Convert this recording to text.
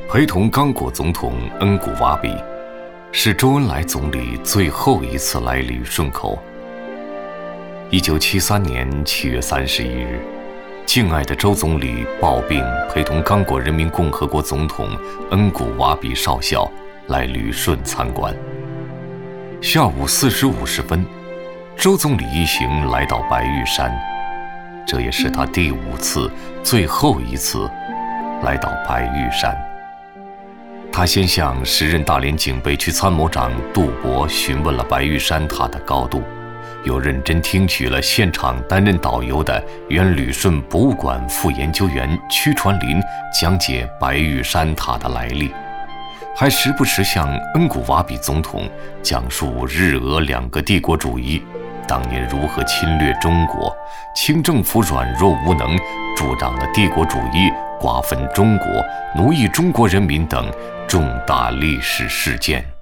陪同刚果总统恩古瓦比，是周恩来总理最后一次来旅顺口。1973年7月31日，敬爱的周总理抱病陪同刚果人民共和国总统恩古瓦比少校来旅顺参观。下午4时50分，周总理一行来到白玉山，这也是他第5次、最后一次来到白玉山。他先向时任大连警备区参谋长杜伯询问了白玉山塔的高度，又认真听取了现场担任导游的原旅顺博物馆副研究员屈传林讲解白玉山塔的来历，还时不时向恩古瓦比总统讲述日俄2个帝国主义当年如何侵略中国，清政府软弱无能，助长了帝国主义，瓜分中国，奴役中国人民等重大历史事件。